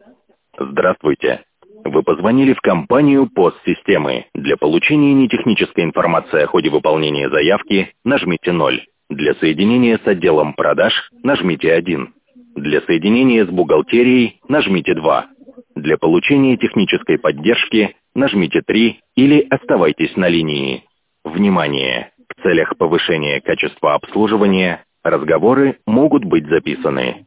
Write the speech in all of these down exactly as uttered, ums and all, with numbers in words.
Здравствуйте. Вы позвонили в компанию постсистемы. Для получения нетехнической информации о ходе выполнения заявки нажмите ноль. Для соединения с отделом продаж нажмите один. Для соединения с бухгалтерией нажмите два. Для получения технической поддержки нажмите три или оставайтесь на линии. Внимание! В целях повышения качества обслуживания разговоры могут быть записаны.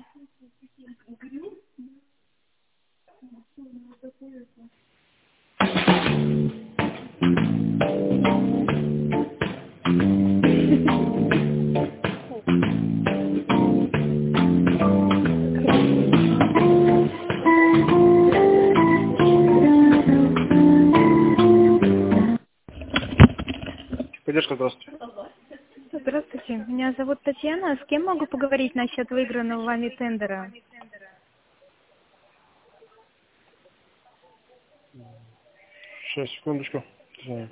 Поддержка, здравствуйте. Здравствуйте, меня зовут Татьяна. С кем могу поговорить насчет выигранного вами тендера? Сейчас, секундочку. Извини.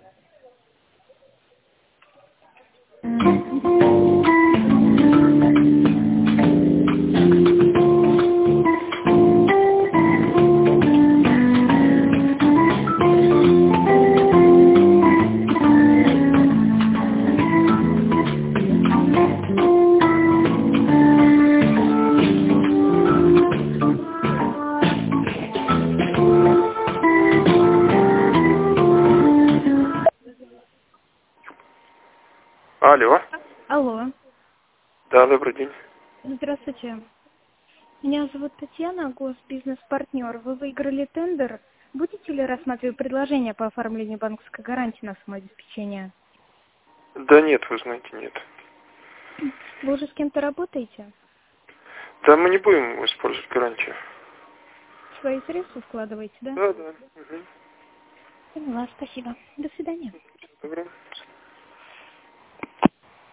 Алло. Алло. Да, добрый день. Здравствуйте. Меня зовут Татьяна, госбизнес-партнер. Вы выиграли тендер. Будете ли рассматривать предложение по оформлению банковской гарантии на самообеспечение? Да нет, вы знаете, нет. Вы уже с кем-то работаете? Да мы не будем использовать гарантию. Свои средства вкладываете, да? Да, да. Угу. Поняла, спасибо. До свидания.